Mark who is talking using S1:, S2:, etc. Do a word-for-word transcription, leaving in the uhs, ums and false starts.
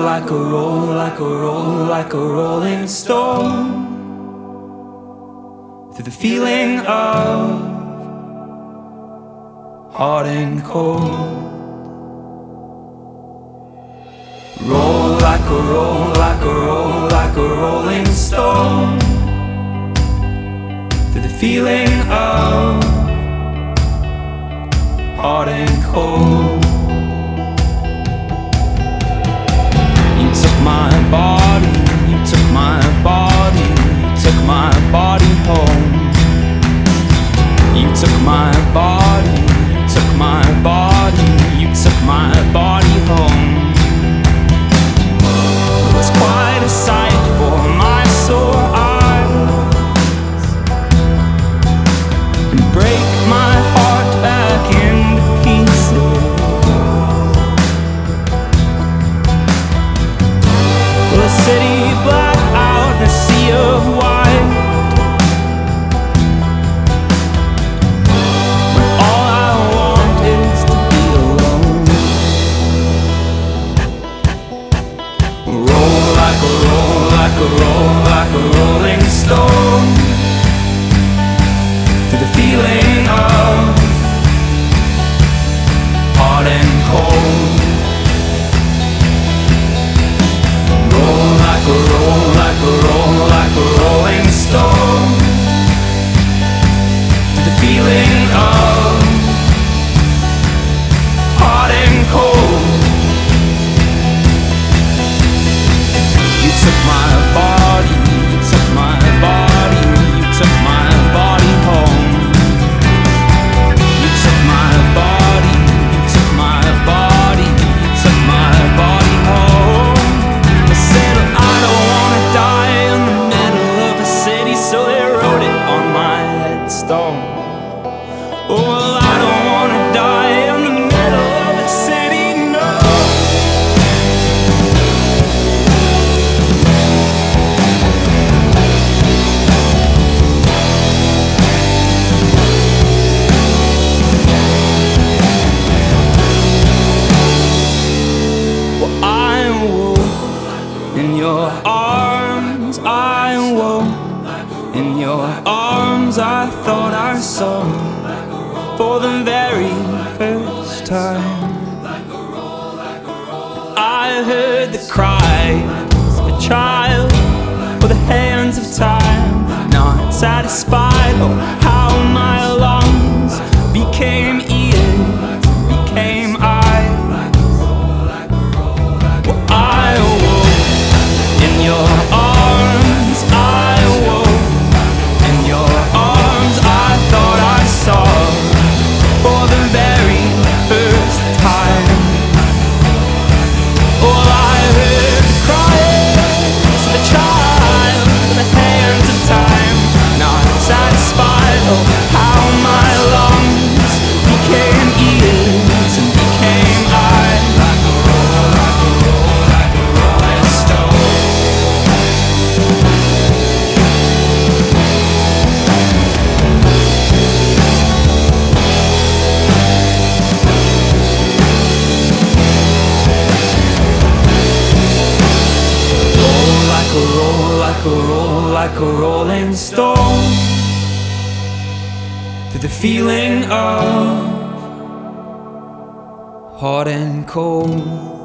S1: like a roll, like a roll, like a rolling stone. Through the feeling of hot and cold. Roll like a roll, like a roll, like a rolling stone. Through the feeling of hot and cold. You took my body, you took my body, you took my body home. You took my body, you took my body, you took my body home. It's quite a sight for my sore eyes, and break my heart back into pieces. Will a city black out in a sea of white, when all I want is to be alone? Roll like a roll, like a roll, like a rolling stone. Through the feeling of hot and cold. Roll like a roll, like a roll, like a rolling stone. Through the feeling of hot and cold. You took my body, you took my body, you took my body home. You took my body, you took my body, you took my body home. I said I don't wanna die in the middle of a city, so they wrote it on my headstone. Oh, well, I don't wanna die in the middle of a city, no. Well, I woke in your arms, I woke in your arms. I thought I saw for the very first time. I heard the cries of a child with the hands of time, not satisfied. Oh, how my lungs became ears, became eyes. Well, I awoke in your arms, I awoke in your arms. I thought I saw for the very first time. All I heard the cries of a child in the hands of time, not satisfied. Oh, how my lungs became ears and became eyes. Like a roll, like a roll, like a rolling stone. Roll like a roll, like a roll, like a rolling stone. Through the feeling of hot and cold.